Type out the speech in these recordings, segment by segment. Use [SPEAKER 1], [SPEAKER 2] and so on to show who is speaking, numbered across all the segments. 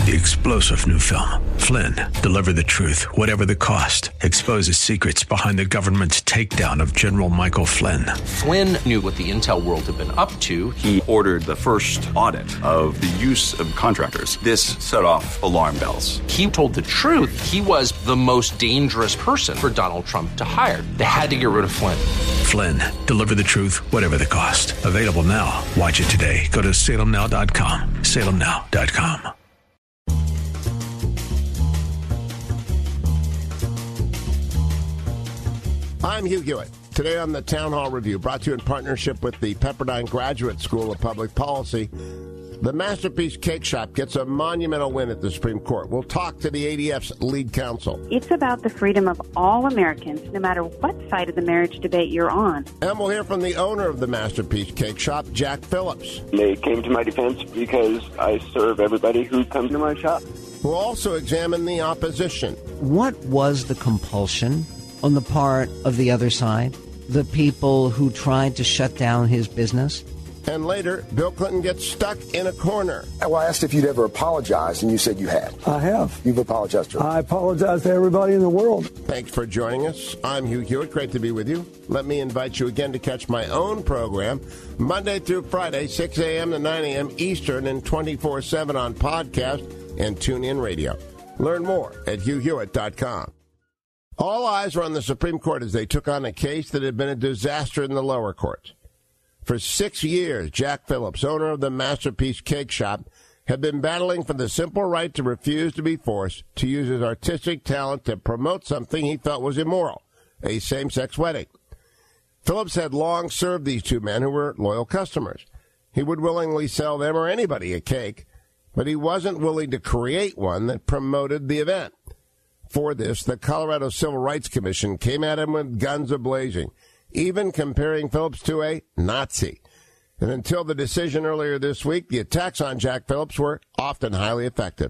[SPEAKER 1] The explosive new film, Flynn, deliver the truth, whatever the cost, exposes secrets behind the government's takedown of General Michael Flynn.
[SPEAKER 2] Flynn knew what the intel world had been up to.
[SPEAKER 3] He ordered the first audit of the use of contractors. This set off alarm bells.
[SPEAKER 2] He told the truth. He was the most dangerous person for Donald Trump to hire. They had to get rid of Flynn.
[SPEAKER 1] Flynn, deliver the truth, whatever the cost. Available now. Watch it today. Go to salemnow.com. salemnow.com.
[SPEAKER 4] I'm Hugh Hewitt. Today on the Town Hall Review, brought to you in partnership with the Pepperdine Graduate School of Public Policy. The Masterpiece Cake Shop gets a monumental win at the Supreme Court. We'll talk to the ADF's lead counsel.
[SPEAKER 5] It's about the freedom of all Americans, no matter what side of the marriage debate you're on.
[SPEAKER 4] And we'll hear from the owner of the Masterpiece Cake Shop, Jack Phillips.
[SPEAKER 6] They came to my defense because I serve everybody who comes to my shop.
[SPEAKER 4] We'll also examine the opposition.
[SPEAKER 7] What was the compulsion on the part of the other side? The people who tried to shut down his business?
[SPEAKER 4] And later, Bill Clinton gets stuck in a corner.
[SPEAKER 8] Well, I asked if you'd ever apologized, and you said you had.
[SPEAKER 9] I have.
[SPEAKER 8] You've apologized to her.
[SPEAKER 9] I apologize to everybody in the world.
[SPEAKER 4] Thanks for joining us. I'm Hugh Hewitt. Great to be with you. Let me invite you again to catch my own program, Monday through Friday, 6 a.m. to 9 a.m. Eastern, and 24/7 on podcast and TuneIn Radio. Learn more at hughhewitt.com. All eyes were on the Supreme Court as they took on a case that had been a disaster in the lower courts. For 6 years, Jack Phillips, owner of the Masterpiece Cake Shop, had been battling for the simple right to refuse to be forced to use his artistic talent to promote something he felt was immoral, a same-sex wedding. Phillips had long served these two men who were loyal customers. He would willingly sell them or anybody a cake, but he wasn't willing to create one that promoted the event. For this, the Colorado Civil Rights Commission came at him with guns a-blazing, even comparing Phillips to a Nazi. And until the decision earlier this week, the attacks on Jack Phillips were often highly effective.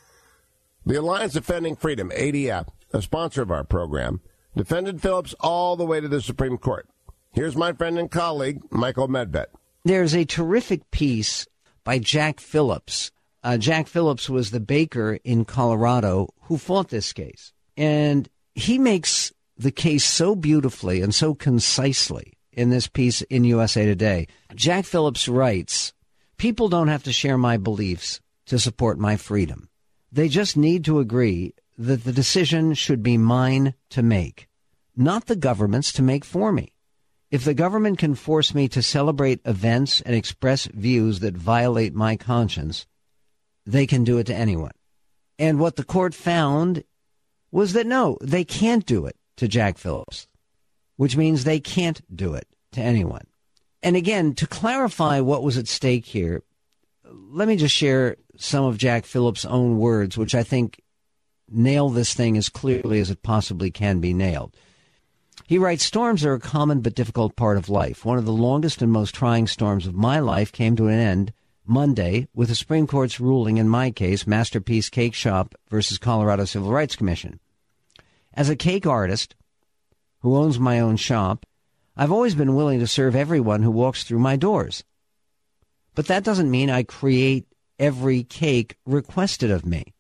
[SPEAKER 4] The Alliance Defending Freedom, ADF, a sponsor of our program, defended Phillips all the way to the Supreme Court. Here's my friend and colleague, Michael Medved.
[SPEAKER 7] There's a terrific piece by Jack Phillips. Jack Phillips was the baker in Colorado who fought this case. And he makes the case so beautifully and so concisely in this piece in USA Today. Jack Phillips writes, "People don't have to share my beliefs to support my freedom. They just need to agree that the decision should be mine to make, not the government's to make for me. If the government can force me to celebrate events and express views that violate my conscience, they can do it to anyone." And what the court found was that no, they can't do it to Jack Phillips, which means they can't do it to anyone. And again, to clarify what was at stake here, let me just share some of Jack Phillips' own words, which I think nail this thing as clearly as it possibly can be nailed. He writes, "Storms are a common but difficult part of life. One of the longest and most trying storms of my life came to an end Monday with the Supreme Court's ruling in my case, Masterpiece Cake Shop versus Colorado Civil Rights Commission. As a cake artist who owns my own shop, I've always been willing to serve everyone who walks through my doors. But that doesn't mean I create every cake requested of me.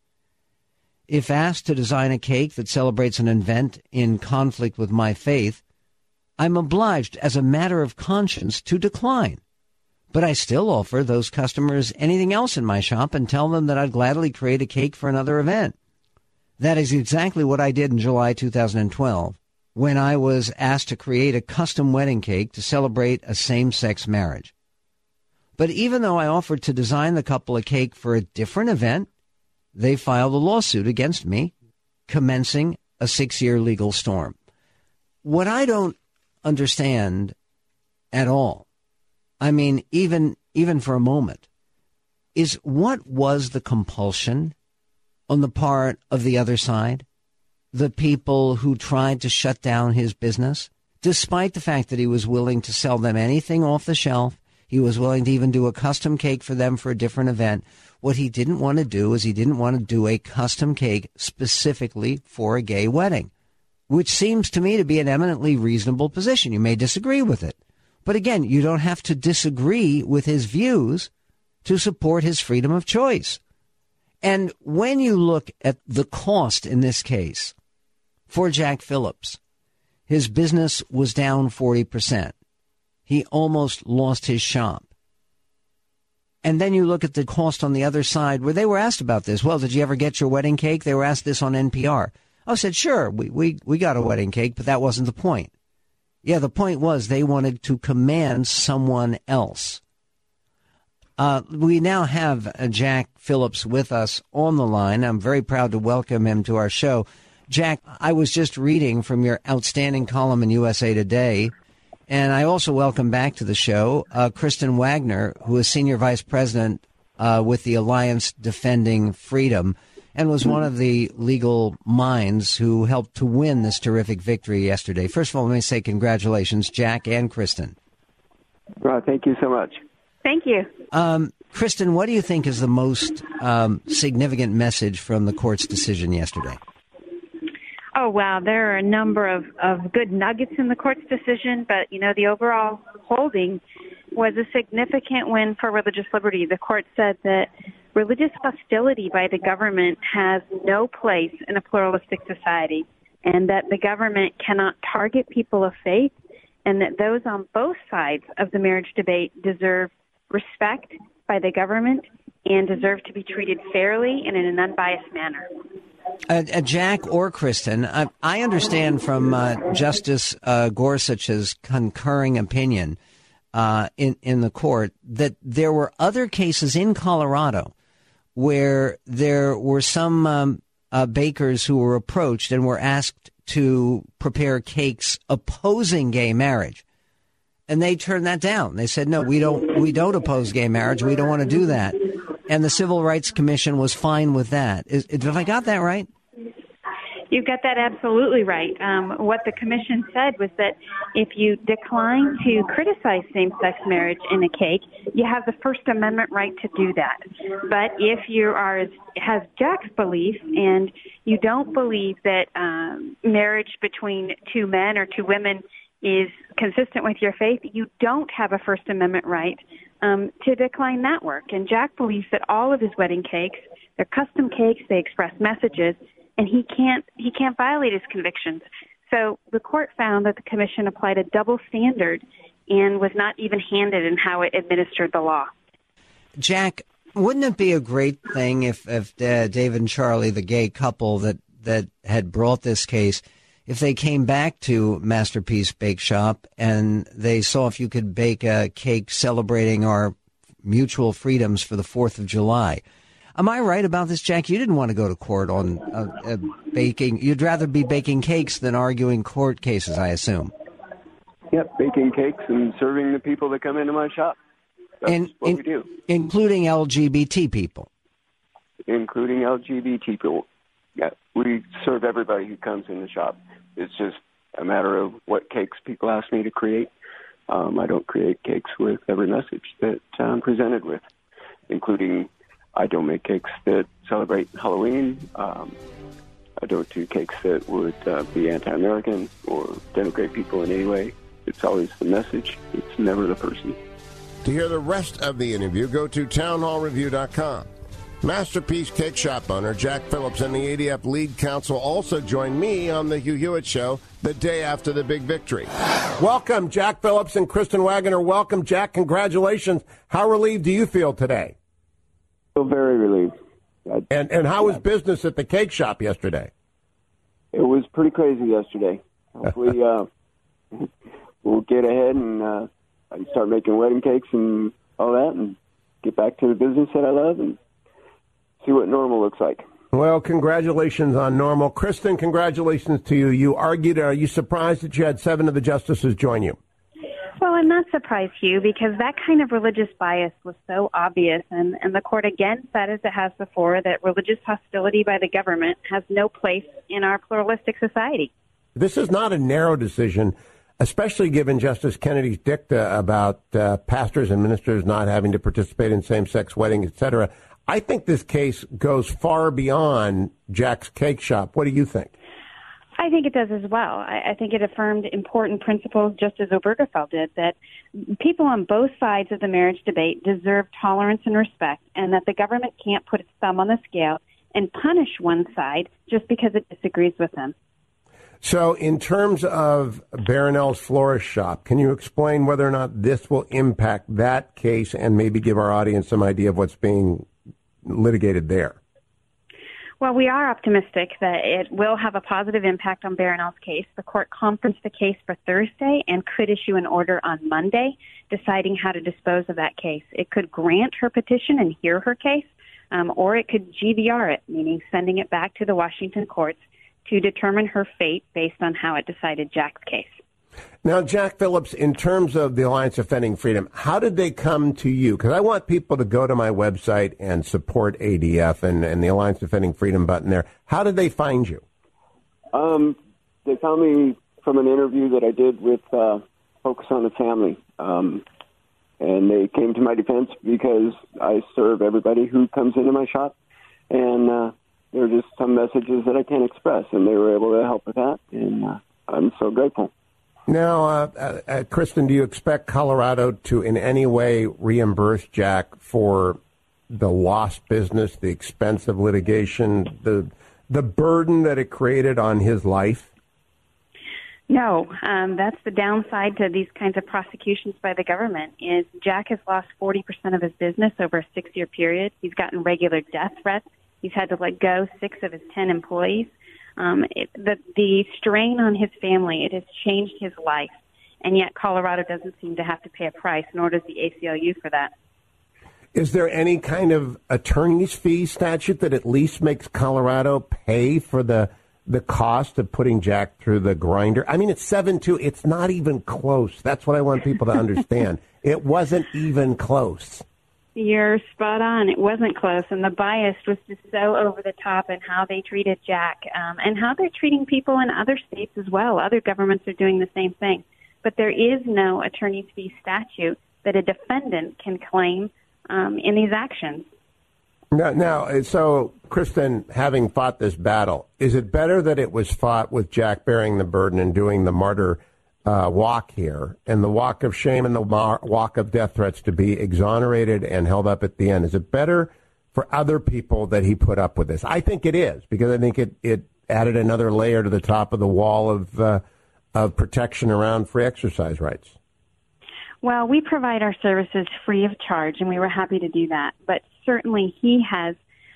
[SPEAKER 7] If asked to design a cake that celebrates an event in conflict with my faith, I'm obliged as a matter of conscience to decline. But I still offer those customers anything else in my shop and tell them that I'd gladly create a cake for another event. That is exactly what I did in July 2012, when I was asked to create a custom wedding cake to celebrate a same-sex marriage. But even though I offered to design the couple a cake for a different event, they filed a lawsuit against me, commencing a 6-year legal storm." What I don't understand at all, I mean, even for a moment, is what was the compulsion on the part of the other side, the people who tried to shut down his business, despite the fact that he was willing to sell them anything off the shelf. He was willing to even do a custom cake for them for a different event. What he didn't want to do is he didn't want to do a custom cake specifically for a gay wedding, which seems to me to be an eminently reasonable position. You may disagree with it. But again, you don't have to disagree with his views to support his freedom of choice. And when you look at the cost in this case for Jack Phillips, his business was down 40%. He almost lost his shop. And then you look at the cost on the other side where they were asked about this. Well, did you ever get your wedding cake? They were asked this on NPR. I said, sure, we got a wedding cake, but that wasn't the point. Yeah, the point was they wanted to command someone else. We now have Jack Phillips with us on the line. I'm very proud to welcome him to our show. Jack, I was just reading from your outstanding column in USA Today, and I also welcome back to the show Kristen Wagner, who is Senior Vice President with the Alliance Defending Freedom and was one of the legal minds who helped to win this terrific victory yesterday. First of all, let me say congratulations, Jack and Kristen.
[SPEAKER 6] Well, thank you so much.
[SPEAKER 5] Thank you.
[SPEAKER 7] Kristen, what do you think is the most significant message from the court's decision yesterday?
[SPEAKER 5] Oh, wow. There are a number of good nuggets in the court's decision, but, the overall holding was a significant win for religious liberty. The court said that religious hostility by the government has no place in a pluralistic society, and that the government cannot target people of faith, and that those on both sides of the marriage debate deserve respect by the government and deserve to be treated fairly and in an unbiased manner.
[SPEAKER 7] Jack or Kristen, I understand from Justice Gorsuch's concurring opinion in the court that there were other cases in Colorado where there were some bakers who were approached and were asked to prepare cakes opposing gay marriage. And they turned that down. They said, no, we don't oppose gay marriage. We don't want to do that. And the Civil Rights Commission was fine with that. Have I got that right?
[SPEAKER 5] You've got that absolutely right. What the commission said was that if you decline to criticize same-sex marriage in a cake, you have the First Amendment right to do that. But if you are, has Jack's belief, and you don't believe that marriage between two men or two women is consistent with your faith, you don't have a First Amendment right to decline that work. And Jack believes that all of his wedding cakes, they're custom cakes, they express messages, and he can't violate his convictions. So the court found that the commission applied a double standard and was not even-handed in how it administered the law.
[SPEAKER 7] Jack, wouldn't it be a great thing if Dave and Charlie, the gay couple that had brought this case, if they came back to Masterpiece Bake Shop and they saw if you could bake a cake celebrating our mutual freedoms for the 4th of July? Am I right about this, Jack? You didn't want to go to court on baking. You'd rather be baking cakes than arguing court cases, I assume.
[SPEAKER 6] Yep, baking cakes and serving the people that come into my shop. That's what we do.
[SPEAKER 7] Including LGBT people.
[SPEAKER 6] Including LGBT people. Yeah, we serve everybody who comes in the shop. It's just a matter of what cakes people ask me to create. I don't create cakes with every message that I'm presented with, including I don't make cakes that celebrate Halloween. I don't do cakes that would be anti-American or denigrate people in any way. It's always the message. It's never the person.
[SPEAKER 4] To hear the rest of the interview, go to townhallreview.com. Masterpiece Cake Shop owner Jack Phillips and the ADF lead counsel also joined me on the Hugh Hewitt Show the day after the big victory. Welcome, Jack Phillips and Kristen Wagner. Welcome, Jack. Congratulations. How relieved do you feel today?
[SPEAKER 6] I feel very relieved.
[SPEAKER 4] And how was business at the cake shop yesterday?
[SPEAKER 6] It was pretty crazy yesterday. Hopefully we'll get ahead and start making wedding cakes and all that and get back to the business that I love and see what normal looks like.
[SPEAKER 4] Well, congratulations on normal. Kristen, congratulations to you. You argued. Are you surprised that you had 7 of the justices join you?
[SPEAKER 5] Well, I'm not surprised, Hugh, because that kind of religious bias was so obvious, and the court again said, as it has before, that religious hostility by the government has no place in our pluralistic society.
[SPEAKER 4] This is not a narrow decision, especially given Justice Kennedy's dicta about pastors and ministers not having to participate in same-sex weddings, etc. I think this case goes far beyond Jack's Cake Shop. What do you think?
[SPEAKER 5] I think it does as well. I think it affirmed important principles, just as Obergefell did, that people on both sides of the marriage debate deserve tolerance and respect, and that the government can't put its thumb on the scale and punish one side just because it disagrees with them.
[SPEAKER 4] So in terms of Barronell's Florist Shop, can you explain whether or not this will impact that case and maybe give our audience some idea of what's being litigated there?
[SPEAKER 5] Well, we are optimistic that it will have a positive impact on Barronell's case. The court conferenced the case for Thursday and could issue an order on Monday deciding how to dispose of that case. It could grant her petition and hear her case, or it could GVR it, meaning sending it back to the Washington courts to determine her fate based on how it decided Jack's case.
[SPEAKER 4] Now, Jack Phillips, in terms of the Alliance Defending Freedom, how did they come to you? Because I want people to go to my website and support ADF and the Alliance Defending Freedom button there. How did they find you?
[SPEAKER 6] They found me from an interview that I did with Focus on the Family. And they came to my defense because I serve everybody who comes into my shop. And there are just some messages that I can't express, and they were able to help with that. And I'm so grateful.
[SPEAKER 4] Now, Kristen, do you expect Colorado to in any way reimburse Jack for the lost business, the expense of litigation, the burden that it created on his life?
[SPEAKER 5] No, that's the downside to these kinds of prosecutions by the government is Jack has lost 40% of his business over a 6-year period. He's gotten regular death threats. He's had to let go 6 of his 10 employees. The strain on his family, it has changed his life, and yet Colorado doesn't seem to have to pay a price, nor does the ACLU for that.
[SPEAKER 4] Is there any kind of attorney's fee statute that at least makes Colorado pay for the cost of putting Jack through the grinder? I mean, it's 7-2. It's not even close. That's what I want people to understand. It wasn't even close.
[SPEAKER 5] You're spot on. It wasn't close, and the bias was just so over the top in how they treated Jack and how they're treating people in other states as well. Other governments are doing the same thing. But there is no attorney's fee statute that a defendant can claim in these actions.
[SPEAKER 4] Now, so, Kristen, having fought this battle, is it better that it was fought with Jack bearing the burden and doing the martyr walk here, and the walk of shame and the walk of death threats to be exonerated and held up at the end? Is it better for other people that he put up with this? I think it is, because I think it added another layer to the top of the wall of protection around free exercise rights.
[SPEAKER 5] Well, we provide our services free of charge, and we were happy to do that. But certainly he has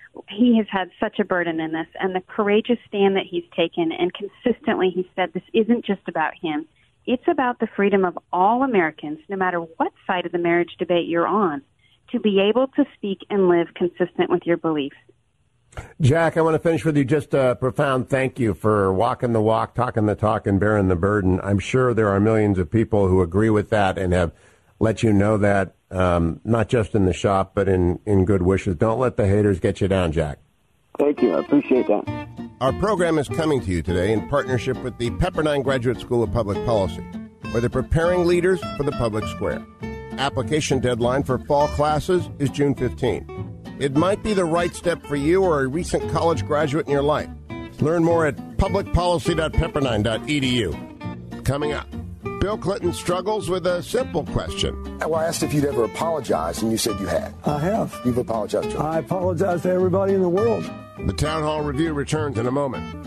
[SPEAKER 5] had such a burden in this, and the courageous stand that he's taken, and consistently he said this isn't just about him. It's about the freedom of all Americans, no matter what side of the marriage debate you're on, to be able to speak and live consistent with your beliefs.
[SPEAKER 4] Jack, I want to finish with you just a profound thank you for walking the walk, talking the talk, and bearing the burden. I'm sure there are millions of people who agree with that and have let you know that, not just in the shop, but in good wishes. Don't let the haters get you down, Jack.
[SPEAKER 6] Thank you. I appreciate that.
[SPEAKER 4] Our program is coming to you today in partnership with the Pepperdine Graduate School of Public Policy, where they're preparing leaders for the public square. Application deadline for fall classes is June 15. It might be the right step for you or a recent college graduate in your life. Learn more at publicpolicy.pepperdine.edu. Coming up, Bill Clinton struggles with a simple question.
[SPEAKER 8] Well, I asked if you'd ever apologized, and you said you had.
[SPEAKER 9] I have.
[SPEAKER 8] You've apologized to him.
[SPEAKER 9] I apologize to everybody in the world.
[SPEAKER 4] The Town Hall Review returns in a moment.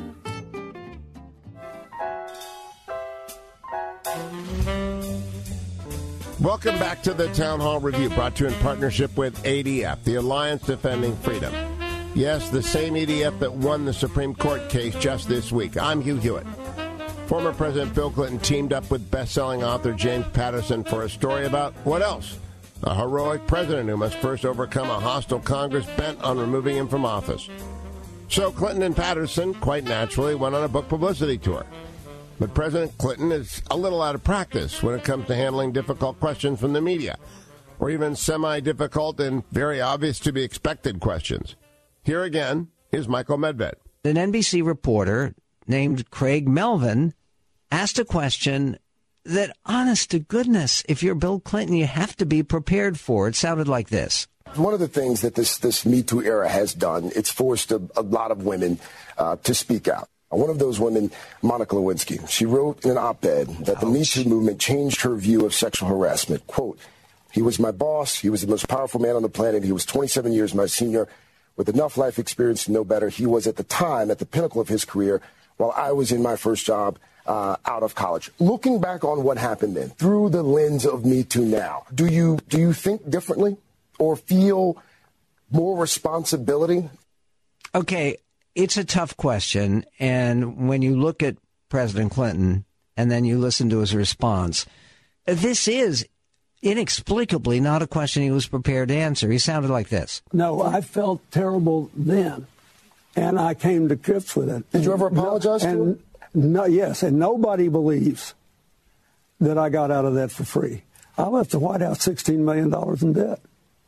[SPEAKER 4] Welcome back to the Town Hall Review, brought to you in partnership with ADF, the Alliance Defending Freedom. Yes, the same ADF that won the Supreme Court case just this week. I'm Hugh Hewitt. Former President Bill Clinton teamed up with best-selling author James Patterson for a story about what else? A heroic president who must first overcome a hostile Congress bent on removing him from office. So Clinton and Patterson, quite naturally, went on a book publicity tour. But President Clinton is a little out of practice when it comes to handling difficult questions from the media, or even semi-difficult and very obvious to be expected questions. Here again is Michael Medved.
[SPEAKER 7] An NBC reporter named Craig Melvin asked a question that, honest to goodness, if you're Bill Clinton, you have to be prepared for. It sounded like this.
[SPEAKER 8] One of the things that this Me Too era has done, it's forced a lot of women to speak out. One of those women, Monica Lewinsky, she wrote in an op-ed that the Me Too movement changed her view of sexual harassment. Quote, "He was my boss. He was the most powerful man on the planet. He was 27 years my senior. With enough life experience to know better, he was at the time at the pinnacle of his career while I was in my first job out of college." Looking back on what happened then, through the lens of Me Too now, do you think differently or feel more responsibility?
[SPEAKER 7] Okay, it's a tough question. And when you look at President Clinton and then you listen to his response, this is inexplicably not a question he was prepared to answer. He sounded like this.
[SPEAKER 9] No, I felt terrible then, and I came to grips with it.
[SPEAKER 8] Did you ever apologize to him?
[SPEAKER 9] No, yes, and nobody believes that I got out of that for free. I left the White House $16 million in debt.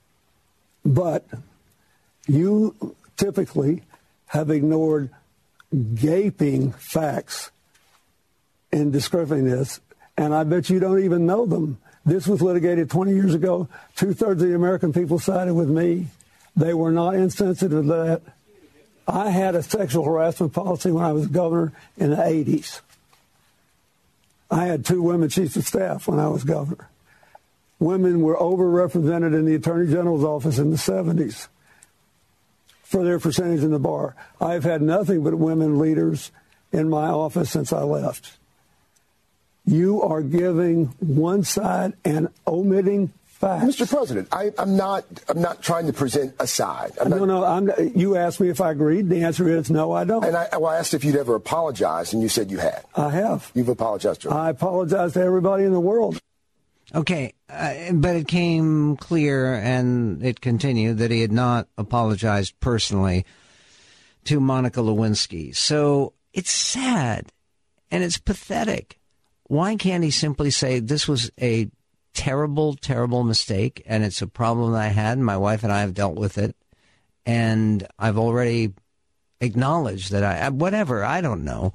[SPEAKER 9] But you typically have ignored gaping facts in describing this, and I bet you don't even know them. This was litigated 20 years ago. 2/3 of the American people sided with me. They were not insensitive to that. I had a sexual harassment policy when I was governor in the 80s. I had 2 women chiefs of staff when I was governor. Women were overrepresented in the Attorney General's office in the 70s for their percentage in the bar. I've had nothing but women leaders in my office since I left. You are giving one side and omitting facts.
[SPEAKER 8] Mr. President, I'm not trying to present a side.
[SPEAKER 9] You asked me if I agreed. The answer is no, I don't.
[SPEAKER 8] And I asked if you'd ever apologized, and you said you had.
[SPEAKER 9] I have.
[SPEAKER 8] You've apologized to him.
[SPEAKER 9] I apologize to everybody in the world.
[SPEAKER 7] Okay, but it came clear, and it continued, that he had not apologized personally to Monica Lewinsky. So it's sad, and it's pathetic. Why can't he simply say, this was a terrible, terrible mistake, and it's a problem that I had, and my wife and I have dealt with it, and I've already acknowledged that I don't know.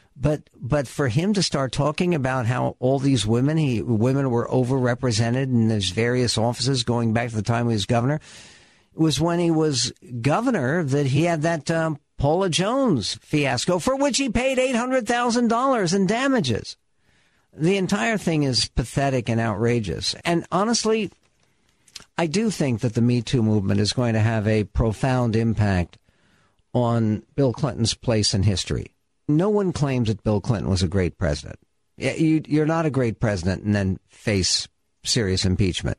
[SPEAKER 7] But for him to start talking about how all these women were overrepresented in his various offices going back to the time he was governor, it was when he was governor that he had that Paula Jones fiasco for which he paid $800,000 in damages. The entire thing is pathetic and outrageous. And honestly, I do think that the Me Too movement is going to have a profound impact on Bill Clinton's place in history. No one claims that Bill Clinton was a great president. You're not a great president and then face serious impeachment.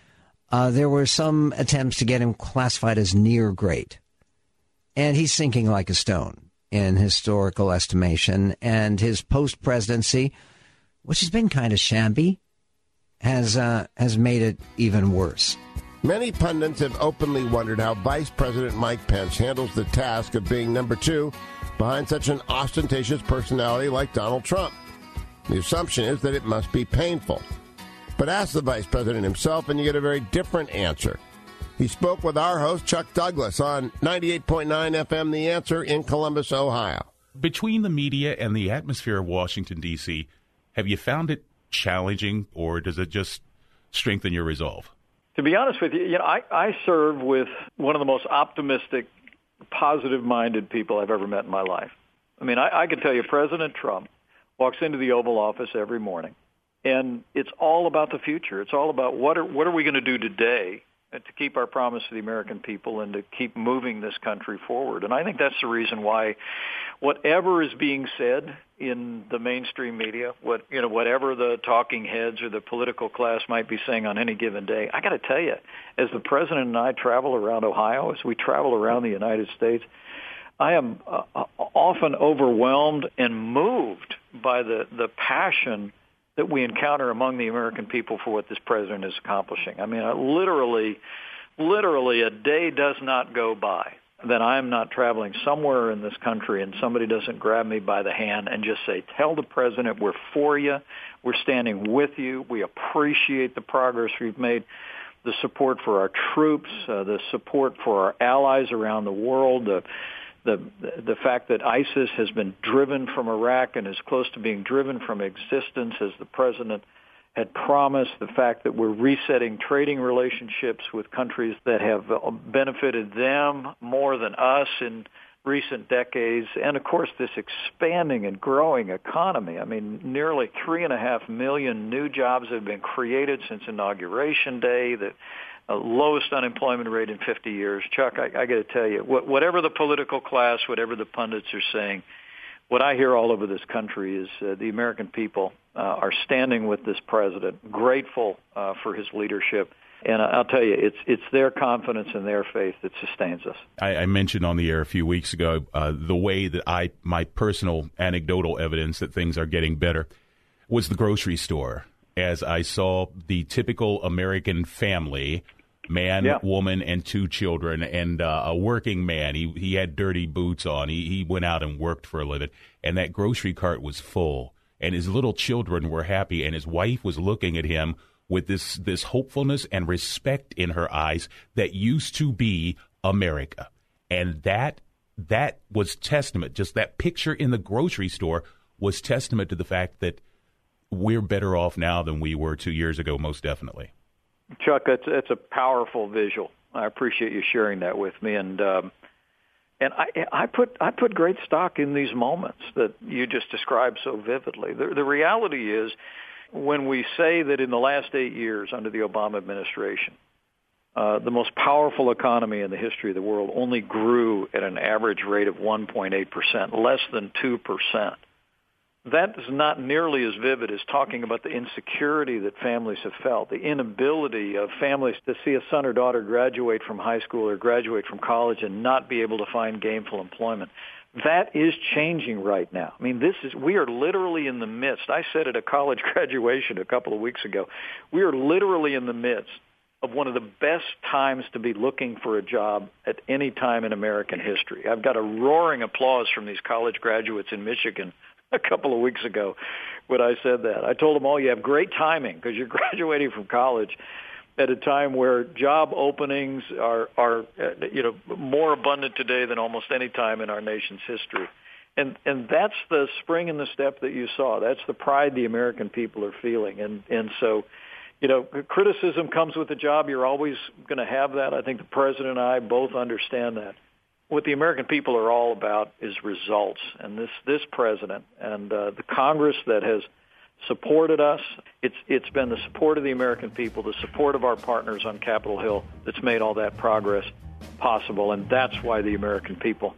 [SPEAKER 7] There were some attempts to get him classified as near great. And he's sinking like a stone in historical estimation. And his post-presidency, which has been kind of shabby, has made it even worse.
[SPEAKER 4] Many pundits have openly wondered how Vice President Mike Pence handles the task of being number 2 behind such an ostentatious personality like Donald Trump. The assumption is that it must be painful. But ask the Vice President himself and you get a very different answer. He spoke with our host, Chuck Douglas, on 98.9 FM The Answer in Columbus, Ohio.
[SPEAKER 10] Between the media and the atmosphere of Washington, D.C., have you found it challenging, or does it just strengthen your resolve?
[SPEAKER 11] To be honest with you, I serve with one of the most optimistic, positive-minded people I've ever met in my life. I mean, I can tell you President Trump walks into the Oval Office every morning, and it's all about the future. It's all about what are we going to do today to keep our promise to the American people and to keep moving this country forward. And I think that's the reason why whatever is being said in the mainstream media, whatever the talking heads or the political class might be saying on any given day, I got to tell you, as the president and I travel around Ohio, as we travel around the United States, I am often overwhelmed and moved by the passion that we encounter among the American people for what this president is accomplishing. I mean, literally a day does not go by that I am not traveling somewhere in this country and somebody doesn't grab me by the hand and just say, tell the president we're for you, we're standing with you, we appreciate the progress we've made, the support for our troops, the support for our allies around the world, the fact that ISIS has been driven from Iraq and is close to being driven from existence as the president had promised, the fact that we're resetting trading relationships with countries that have benefited them more than us in recent decades, and of course this expanding and growing economy. I mean, nearly 3.5 million new jobs have been created since Inauguration Day, the lowest unemployment rate in 50 years. Chuck, I got to tell you, whatever the political class, whatever the pundits are saying, what I hear all over this country is the American people are standing with this president, grateful for his leadership. And I'll tell you, it's their confidence and their faith that sustains us.
[SPEAKER 10] I mentioned on the air a few weeks ago the way that my personal anecdotal evidence that things are getting better was the grocery store. As I saw the typical American family, man, woman, and 2 children, and a working man. He had dirty boots on. He went out and worked for a living, and that grocery cart was full, and his little children were happy, and his wife was looking at him with this hopefulness and respect in her eyes that used to be America. And that was testament, just that picture in the grocery store was testament to the fact that we're better off now than we were 2 years ago, most definitely.
[SPEAKER 11] Chuck, that's a powerful visual. I appreciate you sharing that with me. And I put great stock in these moments that you just described so vividly. The reality is, when we say that in the last 8 years under the Obama administration, the most powerful economy in the history of the world only grew at an average rate of 1.8%, less than 2%. That is not nearly as vivid as talking about the insecurity that families have felt, the inability of families to see a son or daughter graduate from high school or graduate from college and not be able to find gainful employment. That is changing right now. I mean, we are literally in the midst. I said at a college graduation a couple of weeks ago, we are literally in the midst of one of the best times to be looking for a job at any time in American history. I've got a roaring applause from these college graduates in Michigan a couple of weeks ago when I said that. I told them all, you have great timing because you're graduating from college at a time where job openings are more abundant today than almost any time in our nation's history. And that's the spring in the step that you saw. That's the pride the American people are feeling. And so, criticism comes with the job. You're always going to have that. I think the president and I both understand that. What the American people are all about is results. And this president and the Congress that has supported us, it's been the support of the American people, the support of our partners on Capitol Hill that's made all that progress possible. And that's why the American people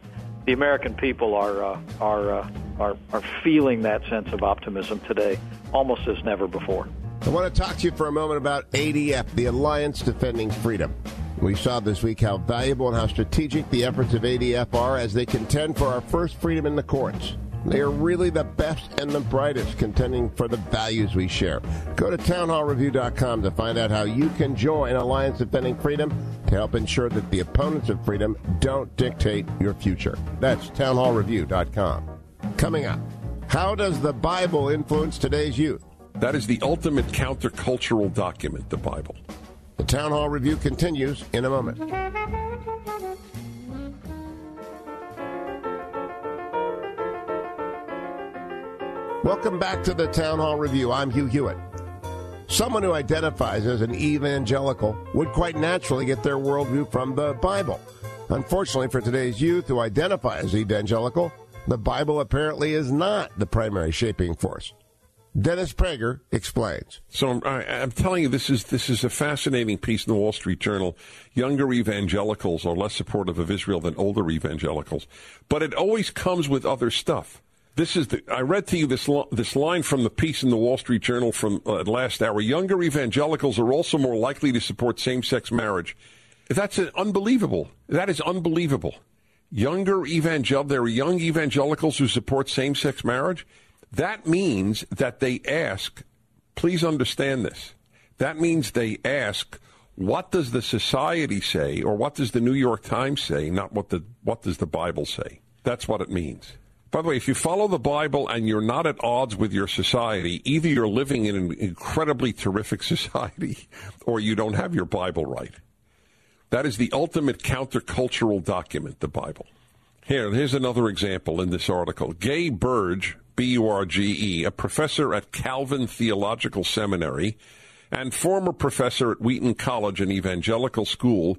[SPEAKER 11] are feeling that sense of optimism today, almost as never before.
[SPEAKER 4] I want to talk to you for a moment about ADF, the Alliance Defending Freedom. We saw this week how valuable and how strategic the efforts of ADF are as they contend for our first freedom in the courts. They are really the best and the brightest contending for the values we share. Go to townhallreview.com to find out how you can join Alliance Defending Freedom to help ensure that the opponents of freedom don't dictate your future. That's townhallreview.com. Coming up, how does the Bible influence today's youth?
[SPEAKER 12] That is the ultimate countercultural document, the Bible.
[SPEAKER 4] The Town Hall Review continues in a moment. Welcome back to the Town Hall Review. I'm Hugh Hewitt. Someone who identifies as an evangelical would quite naturally get their worldview from the Bible. Unfortunately for today's youth who identify as evangelical, the Bible apparently is not the primary shaping force. Dennis Prager explains.
[SPEAKER 12] So I'm telling you, this is a fascinating piece in the Wall Street Journal. Younger evangelicals are less supportive of Israel than older evangelicals, but it always comes with other stuff. I read to you this line from the piece in the Wall Street Journal from last hour. Younger evangelicals are also more likely to support same-sex marriage. That's unbelievable. That is unbelievable. There are young evangelicals who support same-sex marriage. That means that they ask, please understand this, that means they ask, what does the society say, or what does the New York Times say, not what does the Bible say. That's what it means. By the way, if you follow the Bible and you're not at odds with your society, either you're living in an incredibly terrific society or you don't have your Bible right. That is the ultimate countercultural document, the Bible. Here's another example in this article. Gay Burge, B-U-R-G-E, a professor at Calvin Theological Seminary and former professor at Wheaton College, an evangelical school,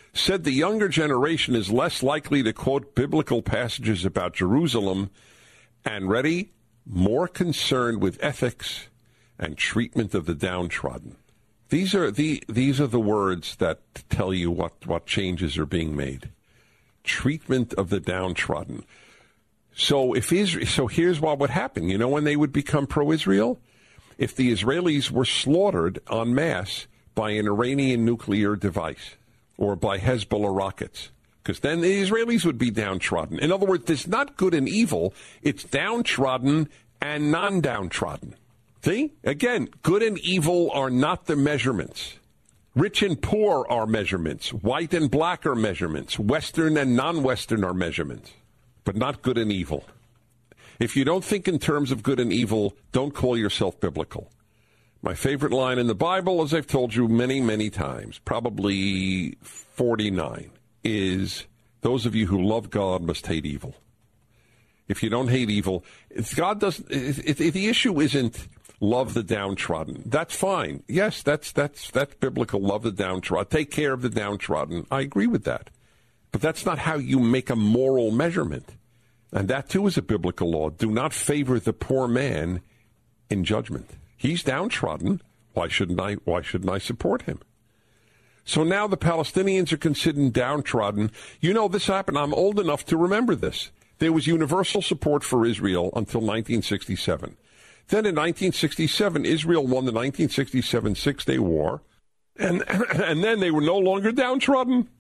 [SPEAKER 12] said the younger generation is less likely to quote biblical passages about Jerusalem and, ready, more concerned with ethics and treatment of the downtrodden. These are the words that tell you what changes are being made. Treatment of the downtrodden. So here's what would happen. You know when they would become pro-Israel? If the Israelis were slaughtered en masse by an Iranian nuclear device or by Hezbollah rockets, because then the Israelis would be downtrodden. In other words, there's not good and evil. It's downtrodden and non-downtrodden. See? Again, good and evil are not the measurements. Rich and poor are measurements. White and black are measurements. Western and non-Western are measurements, but not good and evil. If you don't think in terms of good and evil, don't call yourself biblical. My favorite line in the Bible, as I've told you many, many times, probably 49, is those of you who love God must hate evil. If you don't hate evil, if God doesn't, if the issue isn't love the downtrodden, that's fine. Yes, that's biblical. Love the downtrodden. Take care of the downtrodden. I agree with that. But that's not how you make a moral measurement. And that, too, is a biblical law. Do not favor the poor man in judgment. He's downtrodden. Why shouldn't I support him? So now the Palestinians are considered downtrodden. You know, this happened. I'm old enough to remember this. There was universal support for Israel until 1967. Then in 1967, Israel won the 1967 Six-Day War, and then they were no longer downtrodden.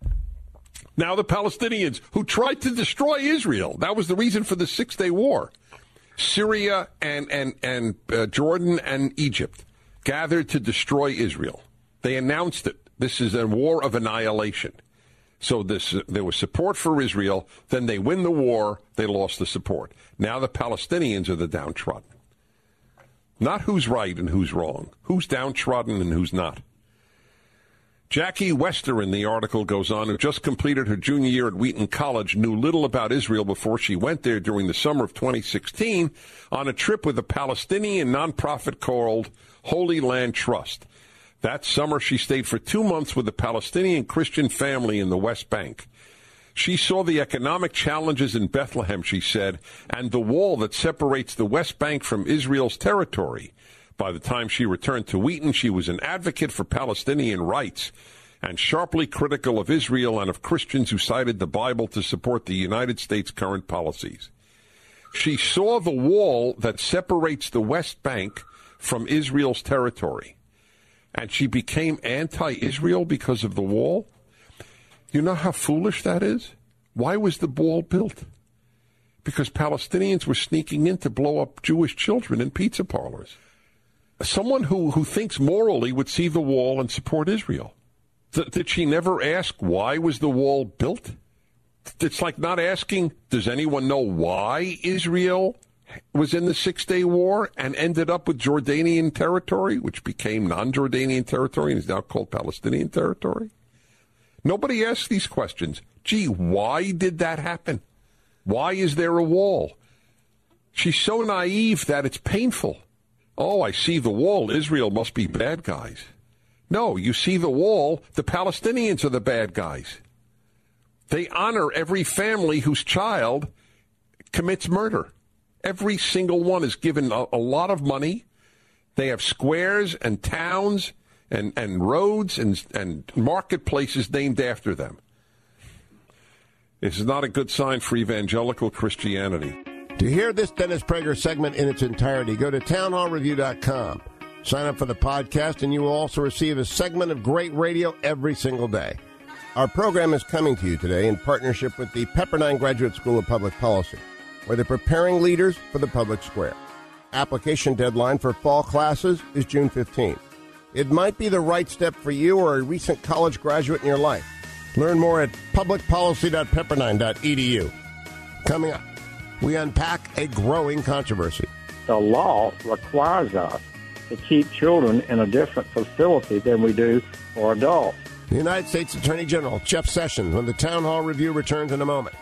[SPEAKER 12] Now the Palestinians, who tried to destroy Israel, that was the reason for the Six-Day War. Syria and Jordan and Egypt gathered to destroy Israel. They announced it. This is a war of annihilation. So there was support for Israel. Then they win the war. They lost the support. Now the Palestinians are the downtrodden. Not who's right and who's wrong. Who's downtrodden and who's not. Jackie Wester, in the article, goes on, who just completed her junior year at Wheaton College, knew little about Israel before she went there during the summer of 2016 on a trip with a Palestinian nonprofit called Holy Land Trust. That summer, she stayed for 2 months with a Palestinian Christian family in the West Bank. She saw the economic challenges in Bethlehem, she said, and the wall that separates the West Bank from Israel's territory. By the time she returned to Wheaton, she was an advocate for Palestinian rights and sharply critical of Israel and of Christians who cited the Bible to support the United States' current policies. She saw the wall that separates the West Bank from Israel's territory, and she became anti-Israel because of the wall. You know how foolish that is? Why was the wall built? Because Palestinians were sneaking in to blow up Jewish children in pizza parlors. Someone who thinks morally would see the wall and support Israel. Did she never ask why was the wall built? It's like not asking, does anyone know why Israel was in the Six-Day War and ended up with Jordanian territory, which became non-Jordanian territory and is now called Palestinian territory? Nobody asks these questions. Gee, why did that happen? Why is there a wall? She's so naive that it's painful. Oh, I see the wall. Israel must be bad guys. No, you see the wall. The Palestinians are the bad guys. They honor every family whose child commits murder. Every single one is given a lot of money. They have squares and towns and roads and marketplaces named after them. This is not a good sign for evangelical Christianity.
[SPEAKER 4] To hear this Dennis Prager segment in its entirety, go to townhallreview.com. Sign up for the podcast, and you will also receive a segment of great radio every single day. Our program is coming to you today in partnership with the Pepperdine Graduate School of Public Policy, where they're preparing leaders for the public square. Application deadline for fall classes is June 15th. It might be the right step for you or a recent college graduate in your life. Learn more at publicpolicy.pepperdine.edu. Coming up, we unpack a growing controversy.
[SPEAKER 13] The law requires us to keep children in a different facility than we do for adults.
[SPEAKER 4] The United States Attorney General Jeff Sessions, when the Town Hall Review returns in a moment.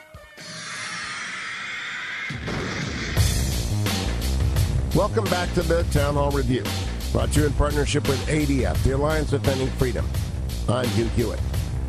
[SPEAKER 4] Welcome back to the Town Hall Review, brought to you in partnership with ADF, the Alliance Defending Freedom. I'm Hugh Hewitt.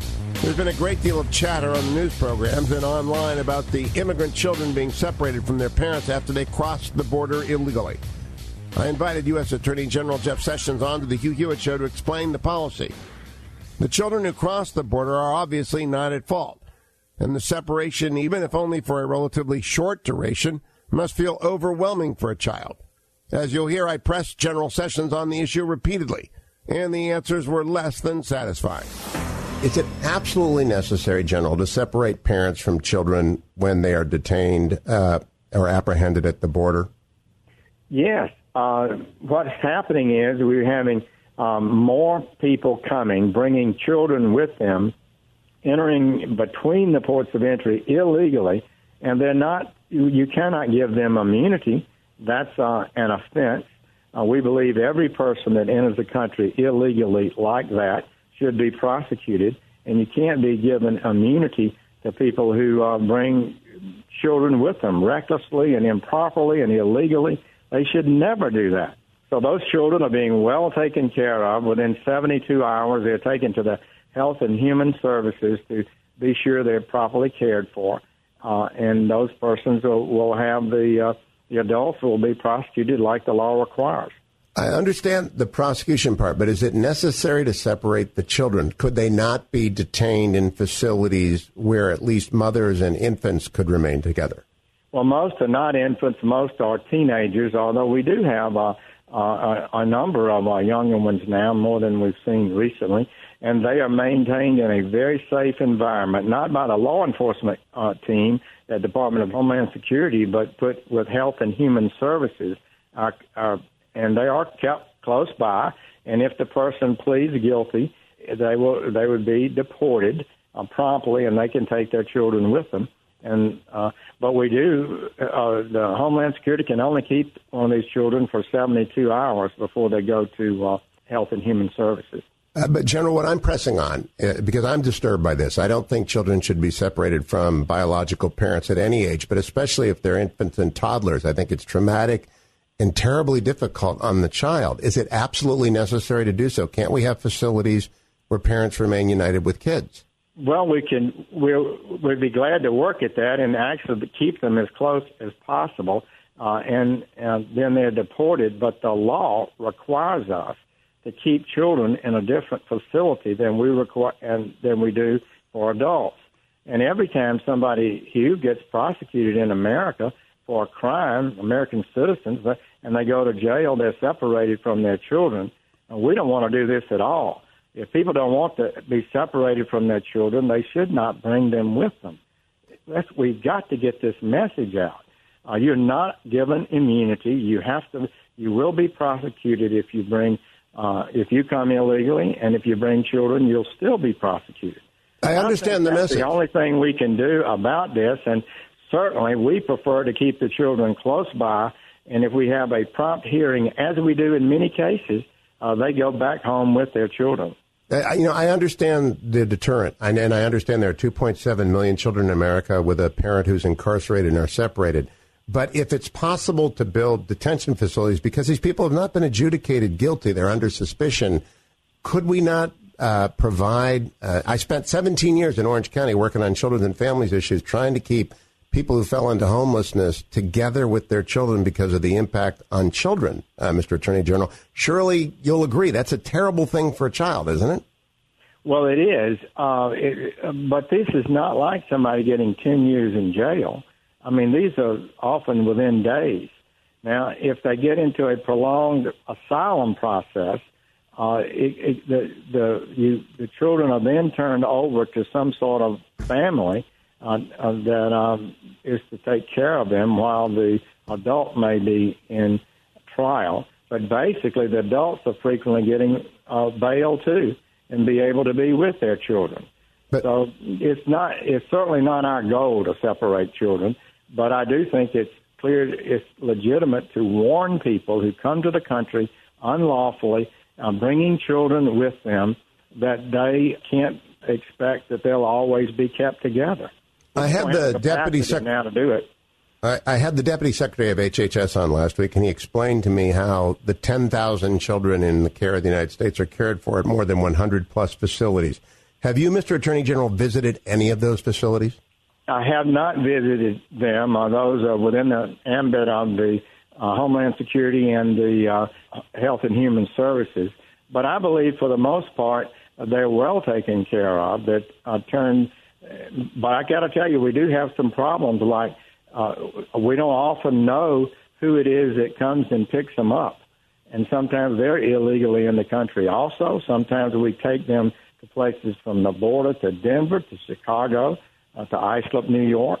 [SPEAKER 4] There's been a great deal of chatter on the news programs and online about the immigrant children being separated from their parents after they crossed the border illegally. I invited U.S. Attorney General Jeff Sessions on to the Hugh Hewitt Show to explain the policy. The children who cross the border are obviously not at fault, and the separation, even if only for a relatively short duration, must feel overwhelming for a child. As you'll hear, I pressed General Sessions on the issue repeatedly, and the answers were less than satisfying. Is it absolutely necessary, General, to separate parents from children when they are detained or apprehended at the border?
[SPEAKER 13] Yes. What's happening is we're having more people coming, bringing children with them, entering between the ports of entry illegally, and they're not. You cannot give them immunity. That's an offense. We believe every person that enters the country illegally like that should be prosecuted, and you can't be given immunity to people who bring children with them recklessly and improperly and illegally. They should never do that. So those children are being well taken care of. Within 72 hours, they're taken to the Health and Human Services to be sure they're properly cared for, and those persons will have the adults will be prosecuted like the law requires.
[SPEAKER 4] I understand the prosecution part, but is it necessary to separate the children? Could they not be detained in facilities where at least mothers and infants could remain together?
[SPEAKER 13] Well, most are not infants. Most are teenagers, although we do have a number of younger ones now, more than we've seen recently, and they are maintained in a very safe environment, not by the law enforcement team, the Department of Homeland Security, but put with Health and Human Services, and they are kept close by. And if the person pleads guilty, they would be deported promptly, and they can take their children with them. And but we do. The Homeland Security can only keep one of these children for 72 hours before they go to Health and Human Services.
[SPEAKER 4] But, General, what I'm pressing on, because I'm disturbed by this, I don't think children should be separated from biological parents at any age, but especially if they're infants and toddlers. I think it's traumatic and terribly difficult on the child. Is it absolutely necessary to do so? Can't we have facilities where parents remain united with kids?
[SPEAKER 13] Well, we'd be glad to work at that and actually keep them as close as possible, and then they're deported. But the law requires us to keep children in a different facility than we do for adults. And every time somebody, Hugh, gets prosecuted in America for a crime, American citizens, and they go to jail, they're separated from their children. And we don't want to do this at all. If people don't want to be separated from their children, they should not bring them with them. We've got to get this message out. You're not given immunity. You will be prosecuted if you come illegally, and if you bring children, you'll still be prosecuted.
[SPEAKER 4] I understand the message.
[SPEAKER 13] The only thing we can do about this, and certainly we prefer to keep the children close by, and if we have a prompt hearing, as we do in many cases, they go back home with their children.
[SPEAKER 4] I understand the deterrent, and I understand there are 2.7 million children in America with a parent who's incarcerated and are separated. But if it's possible to build detention facilities, because these people have not been adjudicated guilty, they're under suspicion, could we not provide... I spent 17 years in Orange County working on children and families issues, trying to keep people who fell into homelessness together with their children because of the impact on children, Mr. Attorney General. Surely you'll agree that's a terrible thing for a child, isn't it?
[SPEAKER 13] Well, it is. But this is not like somebody getting 10 years in jail. I mean, these are often within days. Now, if they get into a prolonged asylum process, the children are then turned over to some sort of family that is to take care of them while the adult may be in trial. But basically, the adults are frequently getting bail too and be able to be with their children. So it's certainly not our goal to separate children, but I do think it's legitimate to warn people who come to the country unlawfully, bringing children with them, that they can't expect that they'll always be kept together.
[SPEAKER 4] I had the deputy
[SPEAKER 13] now to do it.
[SPEAKER 4] I had the Deputy Secretary of HHS on last week, and he explained to me how the 10,000 children in the care of the United States are cared for at more than 100-plus facilities. Have you, Mr. Attorney General, visited any of those facilities?
[SPEAKER 13] I have not visited them. Those are within the ambit of the Homeland Security and the Health and Human Services. But I believe for the most part, they're well taken care of. But I got to tell you, we do have some problems. Like we don't often know who it is that comes and picks them up. And sometimes they're illegally in the country. Also, sometimes we take them to places from the border to Denver, to Chicago, to Islip, New York.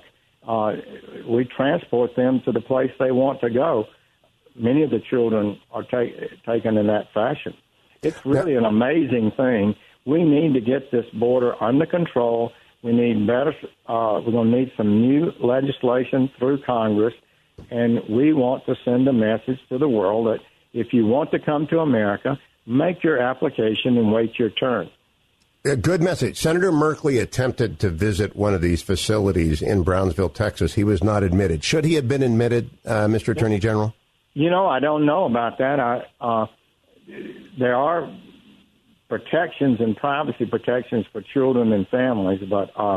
[SPEAKER 13] We transport them to the place they want to go. Many of the children are taken in that fashion. It's really an amazing thing. We need to get this border under control. We need better. We're going to need some new legislation through Congress, and we want to send a message to the world that if you want to come to America, make your application and wait your turn.
[SPEAKER 4] A good message. Senator Merkley attempted to visit one of these facilities in Brownsville, Texas. He was not admitted. Should he have been admitted, Mr. Attorney General?
[SPEAKER 13] You know, I don't know about that. There are protections and privacy protections for children and families, but I'm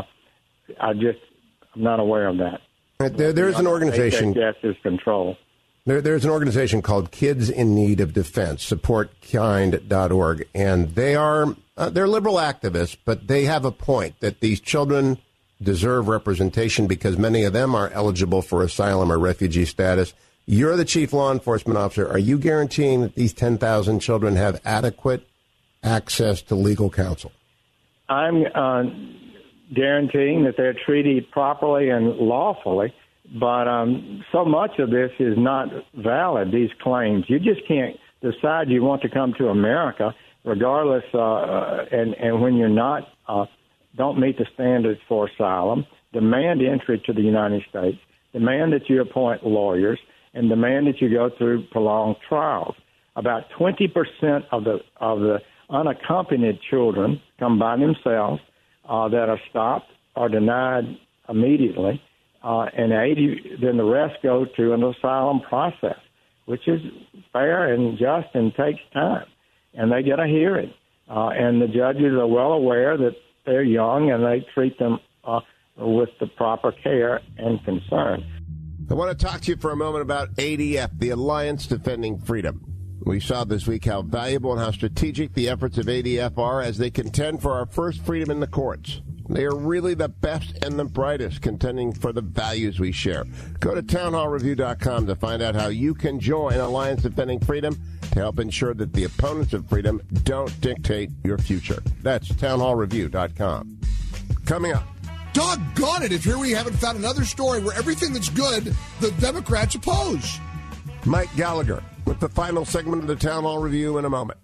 [SPEAKER 13] not aware of that.
[SPEAKER 4] There's an organization.
[SPEAKER 13] HHS's control.
[SPEAKER 4] There's an organization called Kids in Need of Defense, supportkind.org, and they're liberal activists, but they have a point that these children deserve representation because many of them are eligible for asylum or refugee status. You're the chief law enforcement officer. Are you guaranteeing that these 10,000 children have adequate access to legal counsel?
[SPEAKER 13] I'm guaranteeing that they're treated properly and lawfully. But so much of this is not valid, these claims. You just can't decide you want to come to America regardless, and when you're not, don't meet the standards for asylum, demand entry to the United States, demand that you appoint lawyers, and demand that you go through prolonged trials. About 20% of the unaccompanied children come by themselves that are stopped or denied immediately. And 80, then the rest go to an asylum process, which is fair and just and takes time. And they get a hearing. And the judges are well aware that they're young and they treat them with the proper care and concern.
[SPEAKER 4] I want to talk to you for a moment about ADF, the Alliance Defending Freedom. We saw this week how valuable and how strategic the efforts of ADF are as they contend for our first freedom in the courts. They are really the best and the brightest contending for the values we share. Go to townhallreview.com to find out how you can join Alliance Defending Freedom to help ensure that the opponents of freedom don't dictate your future. That's townhallreview.com. Coming up.
[SPEAKER 14] Doggone it, if here we haven't found another story where everything that's good, the Democrats oppose.
[SPEAKER 4] Mike Gallagher with the final segment of the Town Hall Review in a moment.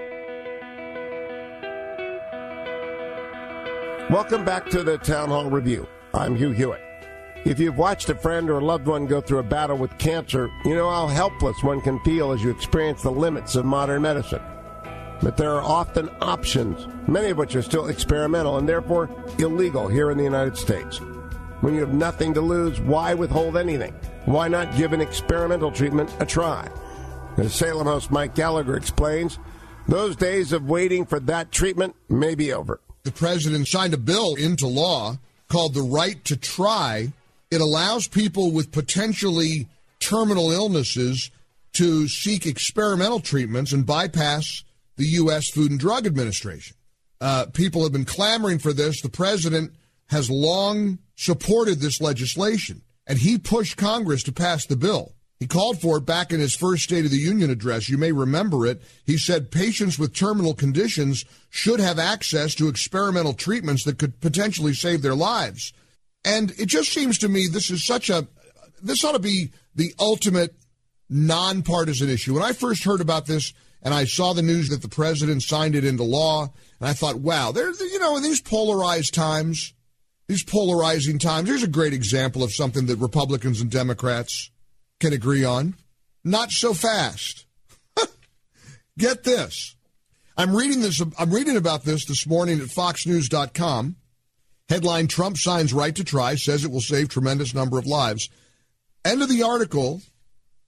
[SPEAKER 4] Welcome back to the Town Hall Review. I'm Hugh Hewitt. If you've watched a friend or a loved one go through a battle with cancer, you know how helpless one can feel as you experience the limits of modern medicine. But there are often options, many of which are still experimental and therefore illegal here in the United States. When you have nothing to lose, why withhold anything? Why not give an experimental treatment a try? As Salem host Mike Gallagher explains, those days of waiting for that treatment may be over.
[SPEAKER 14] The president signed a bill into law called the Right to Try. It allows people with potentially terminal illnesses to seek experimental treatments and bypass the U.S. Food and Drug Administration. People have been clamoring for this. The president has long supported this legislation, and he pushed Congress to pass the bill. He called for it back in his first State of the Union address. You may remember it. He said patients with terminal conditions should have access to experimental treatments that could potentially save their lives. And it just seems to me this ought to be the ultimate nonpartisan issue. When I first heard about this and I saw the news that the president signed it into law, and I thought, wow, in these polarizing times, here's a great example of something that Republicans and Democrats can agree on. Not so fast. Get this. I'm reading about this morning at foxnews.com. Headline, Trump signs right to try, says it will save tremendous number of lives. End of the article,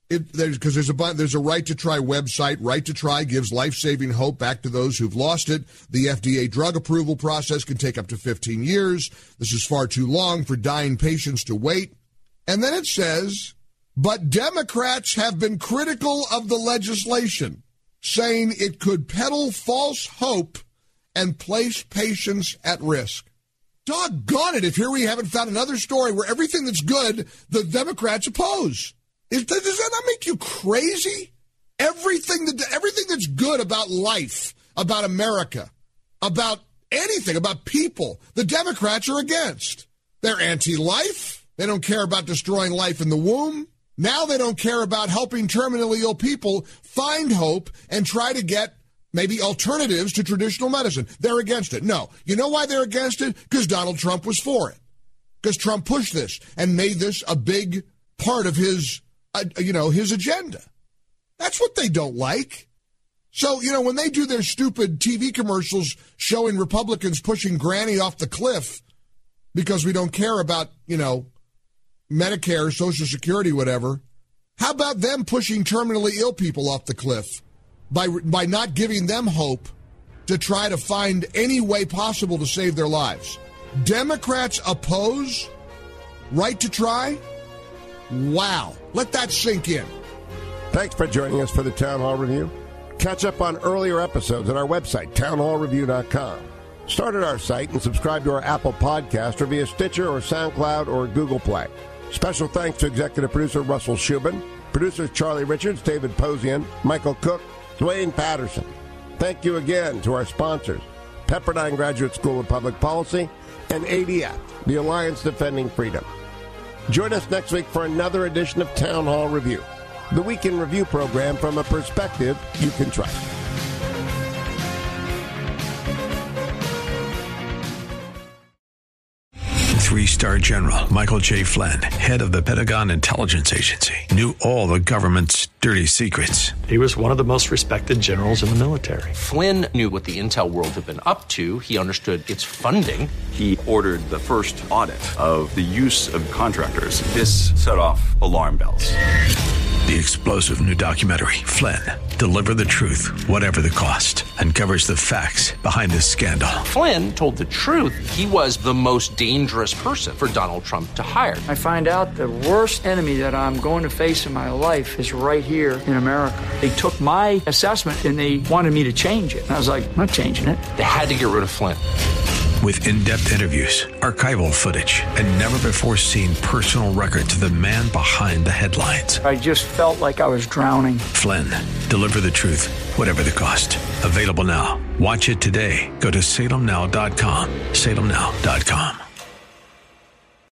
[SPEAKER 14] Because there's a Right to Try website. Right to Try gives life-saving hope back to those who've lost it. The FDA drug approval process can take up to 15 years. This is far too long for dying patients to wait. And then it says, but Democrats have been critical of the legislation, saying it could peddle false hope and place patients at risk. Doggone it, if here we haven't found another story where everything that's good, the Democrats oppose. Does that not make you crazy? Everything that's good about life, about America, about anything, about people, the Democrats are against. They're anti-life. They don't care about destroying life in the womb. Now they don't care about helping terminally ill people find hope and try to get maybe alternatives to traditional medicine. They're against it. No. You know why they're against it? Because Donald Trump was for it. Because Trump pushed this and made this a big part of his agenda. That's what they don't like. So, when they do their stupid TV commercials showing Republicans pushing Granny off the cliff because we don't care about, Medicare, Social Security, whatever, how about them pushing terminally ill people off the cliff by not giving them hope to try to find any way possible to save their lives? Democrats oppose Right to Try? Wow. Let that sink in.
[SPEAKER 4] Thanks for joining us for the Town Hall Review. Catch up on earlier episodes at our website, townhallreview.com. Start at our site and subscribe to our Apple Podcast or via Stitcher or SoundCloud or Google Play. Special thanks to executive producer Russell Shubin, producers Charlie Richards, David Posian, Michael Cook, Dwayne Patterson. Thank you again to our sponsors, Pepperdine Graduate School of Public Policy and ADF, the Alliance Defending Freedom. Join us next week for another edition of Town Hall Review, the Week in Review program from a perspective you can trust.
[SPEAKER 1] Three-star General Michael J. Flynn, head of the Pentagon Intelligence Agency, knew all the government's dirty secrets.
[SPEAKER 15] He was one of the most respected generals in the military.
[SPEAKER 2] Flynn knew what the intel world had been up to. He understood its funding.
[SPEAKER 3] He ordered the first audit of the use of contractors. This set off alarm bells.
[SPEAKER 1] The explosive new documentary, Flynn, Deliver the Truth, Whatever the Cost, uncovers the facts behind this scandal.
[SPEAKER 2] Flynn told the truth. He was the most dangerous person for Donald Trump to hire.
[SPEAKER 16] I find out the worst enemy that I'm going to face in my life is right here in America. They took my assessment and they wanted me to change it. And I was like, I'm not changing it.
[SPEAKER 2] They had to get rid of Flynn.
[SPEAKER 1] With in-depth interviews, archival footage, and never-before-seen personal records of the man behind the headlines.
[SPEAKER 16] I just felt like I was drowning.
[SPEAKER 1] Flynn, Deliver the Truth, Whatever the Cost. Available now. Watch it today. Go to salemnow.com. salemnow.com.